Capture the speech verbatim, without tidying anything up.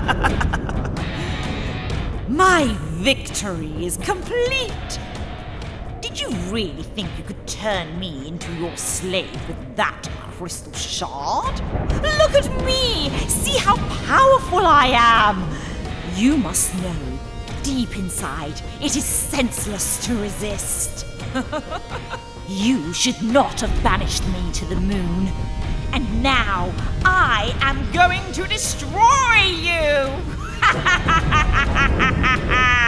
My victory is complete! Did you really think you could turn me into your slave with that crystal shard? Look at me! See how powerful I am! You must know, deep inside, it is senseless to resist. You should not have banished me to the moon. And now, I am going to destroy you!